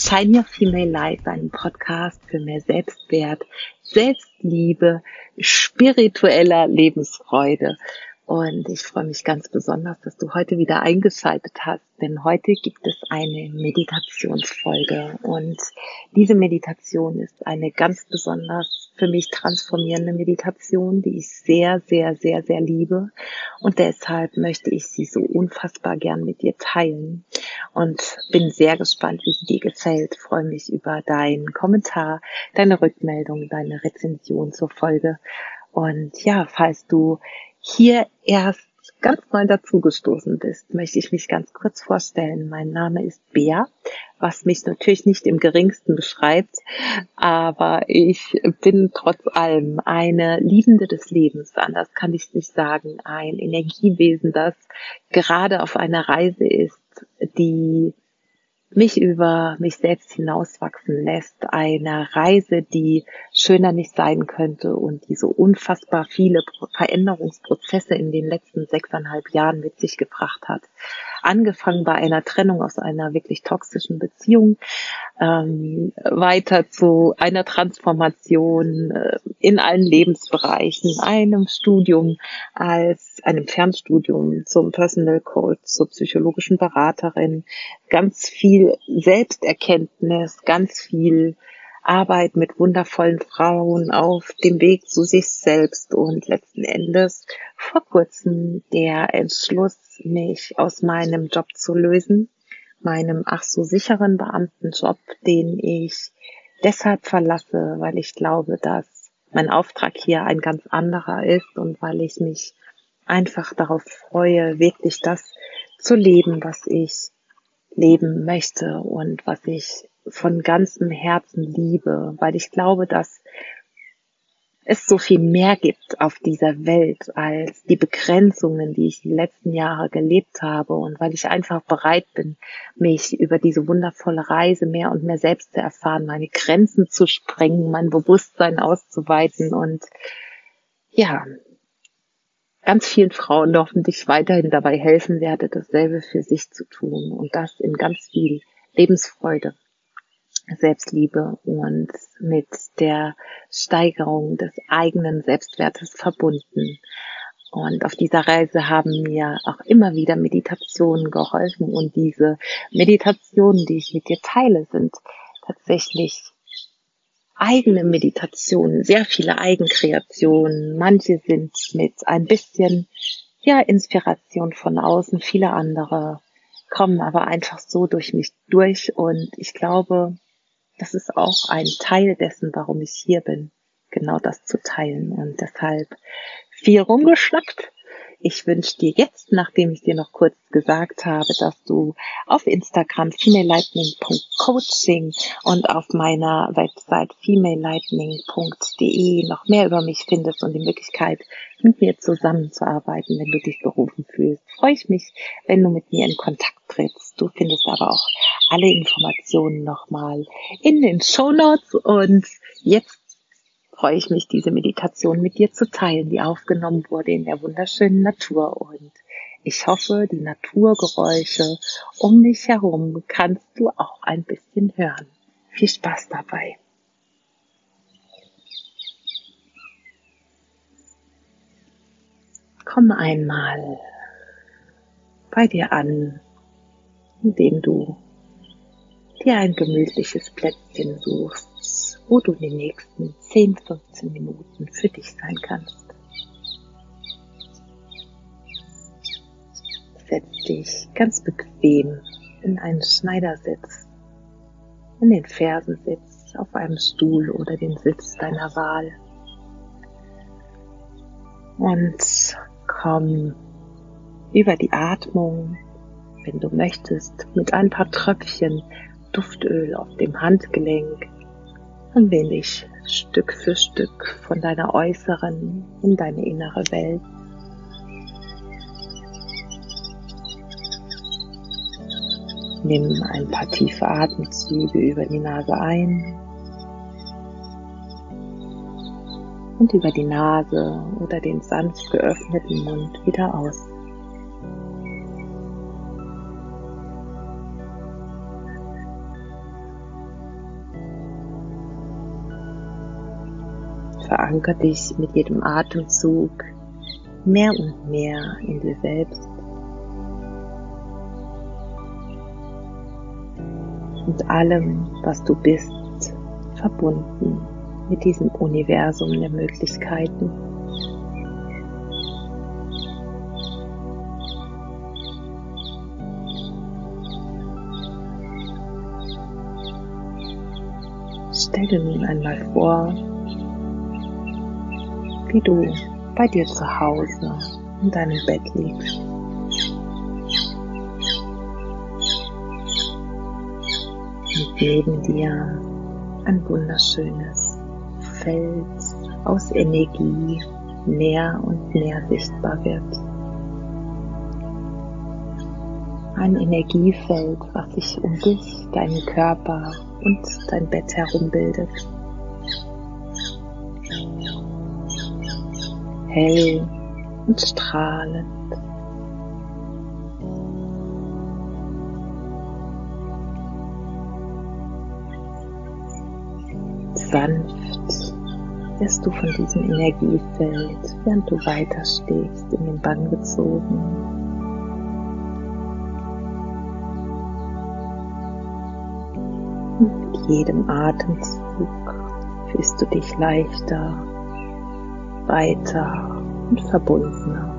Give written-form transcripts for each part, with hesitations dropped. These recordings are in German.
Shine Your Female Light, ein Podcast für mehr Selbstwert, Selbstliebe, spiritueller Lebensfreude. Und ich freue mich ganz besonders, dass du heute wieder eingeschaltet hast, denn heute gibt es eine Meditationsfolge. Und diese Meditation ist eine ganz besonders für mich transformierende Meditation, die ich sehr, sehr, sehr, sehr liebe. Und deshalb möchte ich sie so unfassbar gern mit dir teilen. Und bin sehr gespannt, wie sie dir gefällt. Freue mich über deinen Kommentar, deine Rückmeldung, deine Rezension zur Folge. Und ja, falls du hier erst ganz neu dazugestoßen bist, möchte ich mich ganz kurz vorstellen. Mein Name ist Bea, was mich natürlich nicht im geringsten beschreibt, aber ich bin trotz allem eine Liebende des Lebens, anders kann ich es nicht sagen, ein Energiewesen, das gerade auf einer Reise ist, die mich über mich selbst hinauswachsen lässt, eine Reise, die schöner nicht sein könnte und die so unfassbar viele Veränderungsprozesse in den letzten 6,5 Jahren mit sich gebracht hat. Angefangen bei einer Trennung aus einer wirklich toxischen Beziehung, weiter zu einer Transformation in allen Lebensbereichen, einem Studium einem Fernstudium zum Personal Coach, zur psychologischen Beraterin, ganz viel Selbsterkenntnis, ganz viel Arbeit mit wundervollen Frauen auf dem Weg zu sich selbst und letzten Endes vor kurzem der Entschluss, mich aus meinem Job zu lösen, meinem ach so sicheren Beamtenjob, den ich deshalb verlasse, weil ich glaube, dass mein Auftrag hier ein ganz anderer ist und weil ich mich einfach darauf freue, wirklich das zu leben, was ich leben möchte und was ich von ganzem Herzen liebe, weil ich glaube, dass es so viel mehr gibt auf dieser Welt als die Begrenzungen, die ich die letzten Jahre gelebt habe und weil ich einfach bereit bin, mich über diese wundervolle Reise mehr und mehr selbst zu erfahren, meine Grenzen zu sprengen, mein Bewusstsein auszuweiten und ja, ganz vielen Frauen hoffentlich weiterhin dabei helfen werde, dasselbe für sich zu tun und das in ganz viel Lebensfreude, Selbstliebe und mit der Steigerung des eigenen Selbstwertes verbunden. Und auf dieser Reise haben mir auch immer wieder Meditationen geholfen und diese Meditationen, die ich mit dir teile, sind tatsächlich eigene Meditationen, sehr viele Eigenkreationen. Manche sind mit ein bisschen Inspiration von außen, viele andere kommen aber einfach so durch mich durch und ich glaube, das ist auch ein Teil dessen, warum ich hier bin, genau das zu teilen und deshalb viel rumgeschnackt. Ich wünsche dir jetzt, nachdem ich dir noch kurz gesagt habe, dass du auf Instagram femalelightning.coaching und auf meiner Website femalelightning.de noch mehr über mich findest und die Möglichkeit, mit mir zusammenzuarbeiten, wenn du dich berufen fühlst. Freue ich mich, wenn du mit mir in Kontakt trittst. Du findest aber auch alle Informationen nochmal in den Shownotes und jetzt freue ich mich, diese Meditation mit dir zu teilen, die aufgenommen wurde in der wunderschönen Natur. Und ich hoffe, die Naturgeräusche um mich herum kannst du auch ein bisschen hören. Viel Spaß dabei. Komm einmal bei dir an, indem du dir ein gemütliches Plätzchen suchst, wo du die nächsten 10, 15 Minuten für dich sein kannst. Setz dich ganz bequem in einen Schneidersitz, in den Fersensitz, auf einem Stuhl oder den Sitz deiner Wahl. Und komm über die Atmung, wenn du möchtest, mit ein paar Tröpfchen Duftöl auf dem Handgelenk, ein wenig Stück für Stück von deiner äußeren in deine innere Welt. Nimm ein paar tiefe Atemzüge über die Nase ein und über die Nase oder den sanft geöffneten Mund wieder aus. Veranker dich mit jedem Atemzug mehr und mehr in dir selbst und allem, was du bist, verbunden mit diesem Universum der Möglichkeiten. Stell dir nun einmal vor, wie du bei dir zu Hause in deinem Bett liegst. Und neben dir ein wunderschönes Feld aus Energie mehr und mehr sichtbar wird. Ein Energiefeld, was sich um dich, deinen Körper und dein Bett herum bildet. Hell und strahlend. Sanft wirst du von diesem Energiefeld, während du weiter stehst, in den Bann gezogen. Und mit jedem Atemzug fühlst du dich leichter, weiter und verbundener.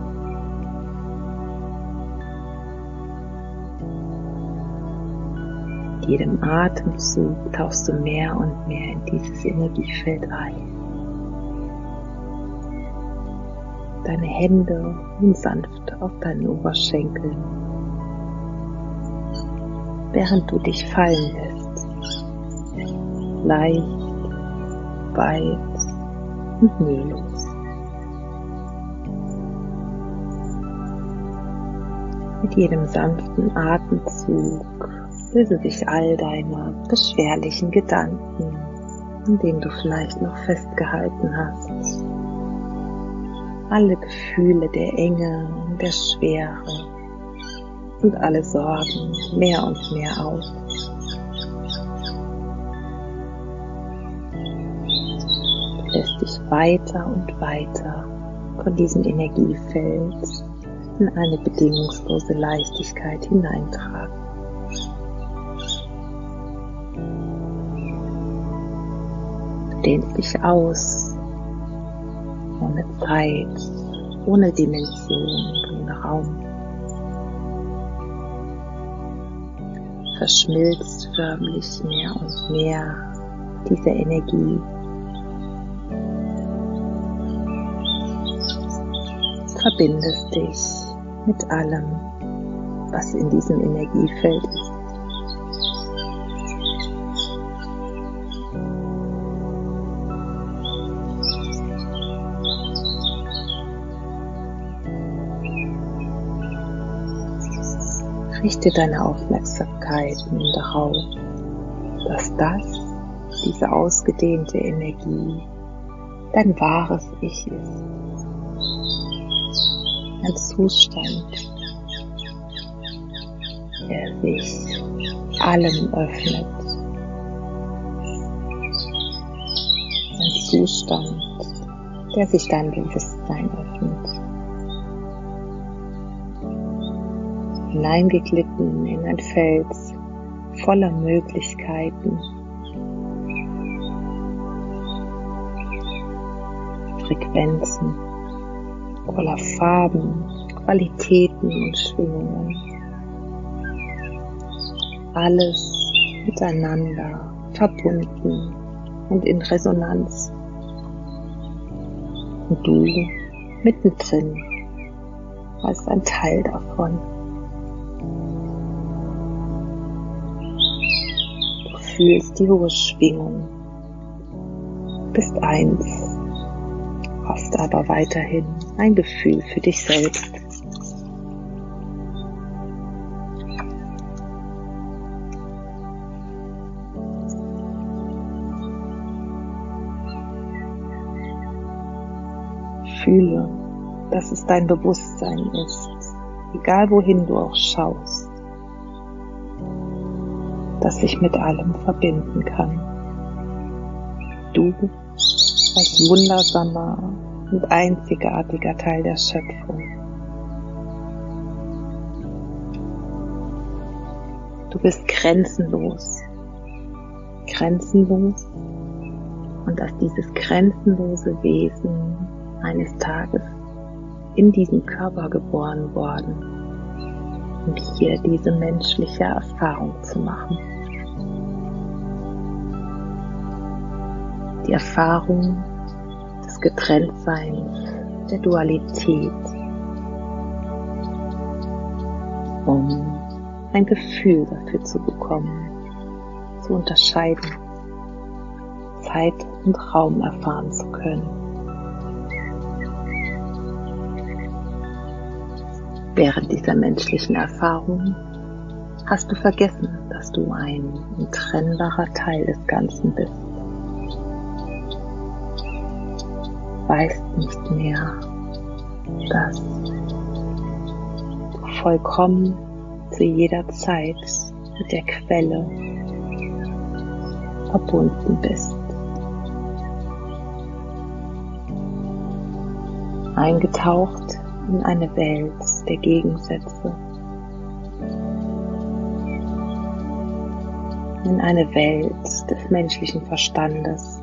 Mit jedem Atemzug tauchst du mehr und mehr in dieses Energiefeld ein. Deine Hände ruhen sanft auf deinen Oberschenkeln, während du dich fallen lässt. Leicht, weit und mühelos. Mit jedem sanften Atemzug lösen sich all deine beschwerlichen Gedanken, an denen du vielleicht noch festgehalten hast. Alle Gefühle der Enge und der Schwere und alle Sorgen mehr und mehr auf. Du lässt dich weiter und weiter von diesem Energiefeld in eine bedingungslose Leichtigkeit hineintragen. Du dehnst dich aus, ohne Zeit, ohne Dimension, ohne Raum. Verschmilzt förmlich mehr und mehr diese Energie. Verbindest dich mit allem, was in diesem Energiefeld ist. Richte deine Aufmerksamkeit nun darauf, dass diese ausgedehnte Energie, dein wahres Ich ist. Ein Zustand, der sich allem öffnet. Ein Zustand, der sich deinem Bewusstsein öffnet. Hineingeglitten in ein Feld voller Möglichkeiten, Frequenzen, voller Farben, Qualitäten und Schwingungen. Alles miteinander verbunden und in Resonanz. Und du mittendrin als ein Teil davon. Du fühlst die hohe Schwingung, bist eins, hast aber weiterhin ein Gefühl für dich selbst. Fühle, dass es dein Bewusstsein ist, egal wohin du auch schaust, das sich mit allem verbinden kann. Du als wundersamer und einzigartiger Teil der Schöpfung. Du bist grenzenlos, grenzenlos und als dieses grenzenlose Wesen eines Tages in diesen Körper geboren worden, um hier diese menschliche Erfahrung zu machen. Die Erfahrung des Getrenntseins, der Dualität, um ein Gefühl dafür zu bekommen, zu unterscheiden, Zeit und Raum erfahren zu können. Während dieser menschlichen Erfahrung hast du vergessen, dass du ein untrennbarer Teil des Ganzen bist. Weißt nicht mehr, dass du vollkommen zu jeder Zeit mit der Quelle verbunden bist. Eingetaucht in eine Welt der Gegensätze, in eine Welt des menschlichen Verstandes.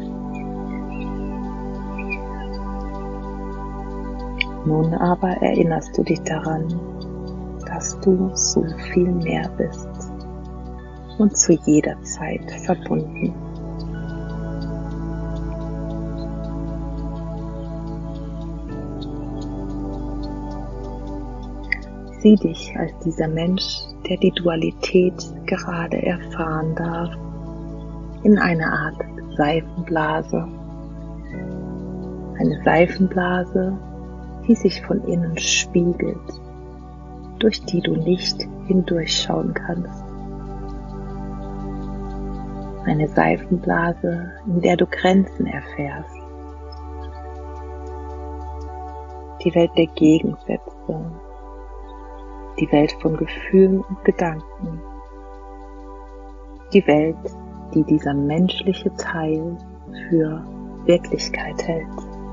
Nun aber erinnerst du dich daran, dass du so viel mehr bist und zu jeder Zeit verbunden. Sieh dich als dieser Mensch, der die Dualität gerade erfahren darf, in einer Art Seifenblase. Eine Seifenblase, die sich von innen spiegelt, durch die du nicht hindurchschauen kannst. Eine Seifenblase, in der du Grenzen erfährst. Die Welt der Gegensätze, die Welt von Gefühlen und Gedanken, die Welt, die dieser menschliche Teil für Wirklichkeit hält.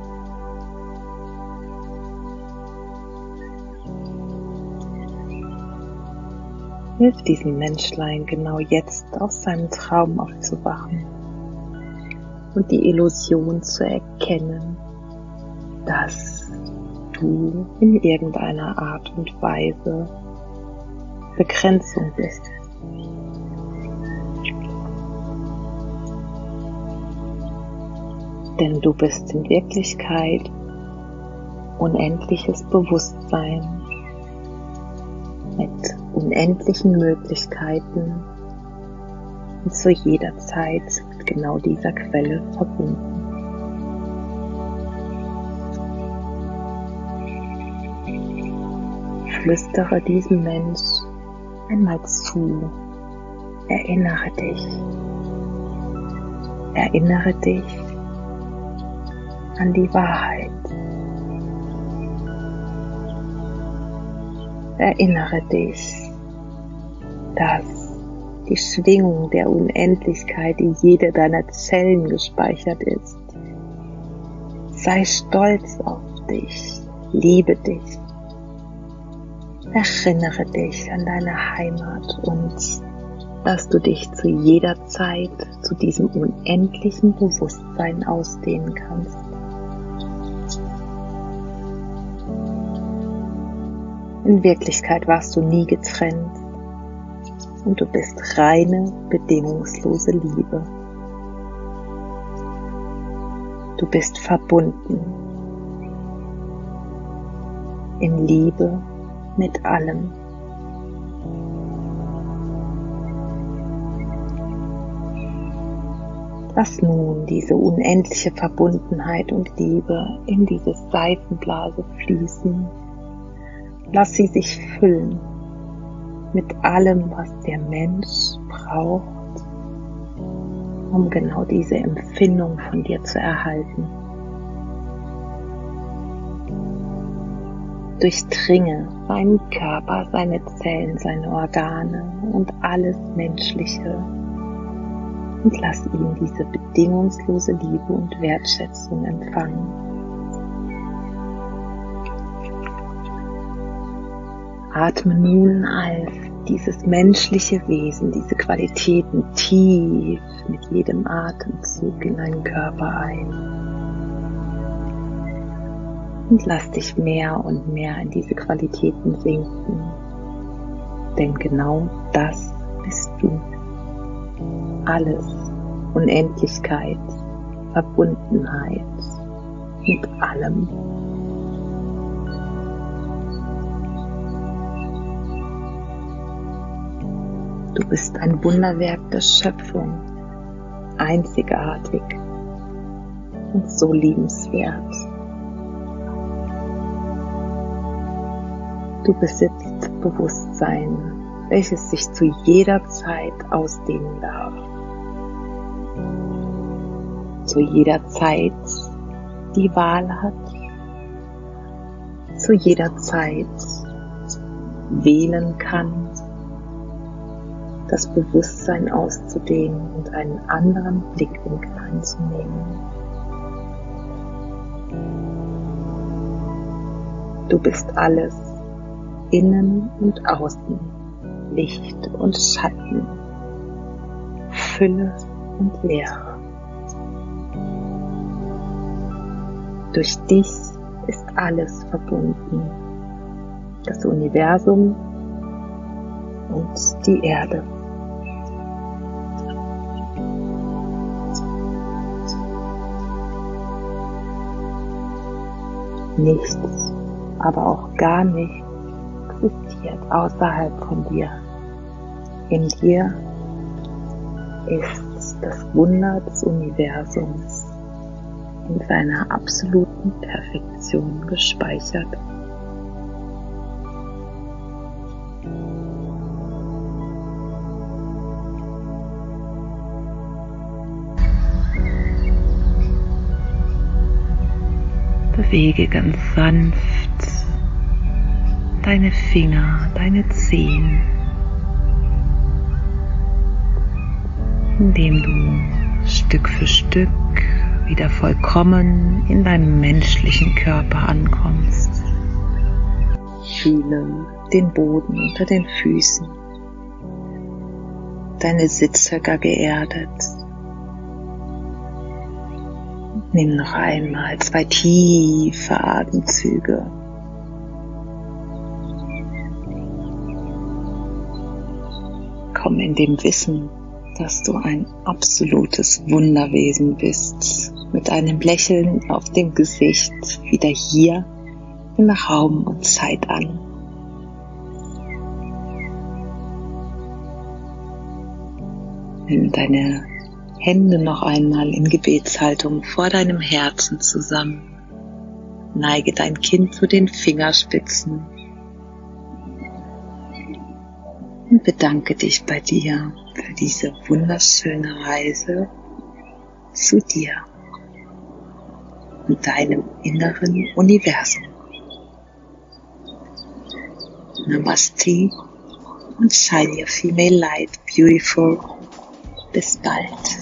Hilf diesem Menschlein genau jetzt aus seinem Traum aufzuwachen und die Illusion zu erkennen, dass du in irgendeiner Art und Weise Begrenzung bist. Denn du bist in Wirklichkeit unendliches Bewusstsein mit unendlichen Möglichkeiten und zu jeder Zeit mit genau dieser Quelle verbunden. Flüstere diesem Mensch einmal zu. Erinnere dich. Erinnere dich an die Wahrheit. Erinnere dich, dass die Schwingung der Unendlichkeit in jede deiner Zellen gespeichert ist. Sei stolz auf dich. Liebe dich. Erinnere dich an deine Heimat und dass du dich zu jeder Zeit zu diesem unendlichen Bewusstsein ausdehnen kannst. In Wirklichkeit warst du nie getrennt und du bist reine, bedingungslose Liebe. Du bist verbunden in Liebe mit allem. Lass nun diese unendliche Verbundenheit und Liebe in diese Seifenblase fließen. Lass sie sich füllen mit allem, was der Mensch braucht, um genau diese Empfindung von dir zu erhalten. Durchdringe seinen Körper, seine Zellen, seine Organe und alles Menschliche und lass ihn diese bedingungslose Liebe und Wertschätzung empfangen. Atme nun als dieses menschliche Wesen, diese Qualitäten tief mit jedem Atemzug in deinen Körper ein. Und lass dich mehr und mehr in diese Qualitäten sinken. Denn genau das bist du. Alles, Unendlichkeit, Verbundenheit mit allem. Du bist ein Wunderwerk der Schöpfung, einzigartig und so liebenswert. Du besitzt Bewusstsein, welches sich zu jeder Zeit ausdehnen darf. Zu jeder Zeit die Wahl hat, zu jeder Zeit wählen kann, das Bewusstsein auszudehnen und einen anderen Blickwinkel einzunehmen. Du bist alles, innen und außen, Licht und Schatten, Fülle und Leere. Durch dich ist alles verbunden, das Universum und die Erde. Nichts, aber auch gar nichts existiert außerhalb von dir. In dir ist das Wunder des Universums in seiner absoluten Perfektion gespeichert. Bewege ganz sanft deine Finger, deine Zehen, indem du Stück für Stück wieder vollkommen in deinem menschlichen Körper ankommst. Fühle den Boden unter den Füßen, deine Sitzhöcker geerdet. Nimm noch einmal 2 tiefe Atemzüge. Komm in dem Wissen, dass du ein absolutes Wunderwesen bist, mit einem Lächeln auf dem Gesicht wieder hier in Raum und Zeit an. Nimm deine Hände noch einmal in Gebetshaltung vor deinem Herzen zusammen. Neige dein Kinn zu den Fingerspitzen und bedanke dich bei dir für diese wunderschöne Reise zu dir und deinem inneren Universum. Namaste und shine your female light beautiful. Bis bald.